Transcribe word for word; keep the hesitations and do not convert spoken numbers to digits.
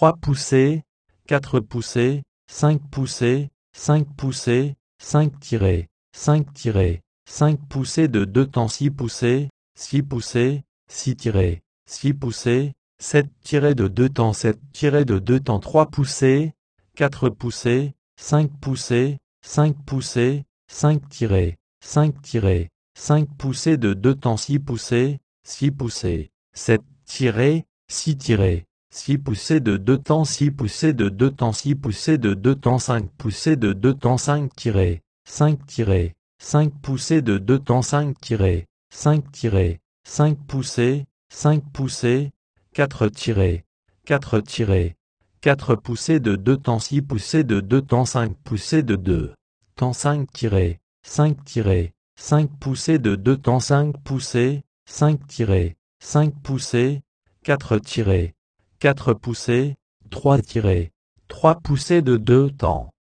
trois poussées, quatre poussées, cinq poussées, cinq poussées, cinq tirées, cinq tirées, cinq poussées de deux temps six poussées, six poussées, six tirées, six poussées, sept tirées de deux temps sept tirées de deux temps trois poussées, quatre poussées, cinq poussées, cinq poussées, cinq tirées, cinq tirées, cinq poussées de deux temps six poussées, six poussées, sept tirées, six tirées, six poussées de deux temps six poussées de deux temps six poussées de deux temps cinq poussées de deux temps cinq tirées, cinq tirées, cinq poussées de deux temps cinq tirées, cinq tirées, cinq poussées, cinq poussées, quatre tirées, quatre tirées, quatre poussées de deux temps six poussées de deux temps cinq poussées de deux temps cinq tirées, cinq tirées, cinq poussées de deux temps cinq poussées, cinq tirées, cinq poussées, quatre tirées, quatre poussées, trois tirées, trois poussées de deux temps.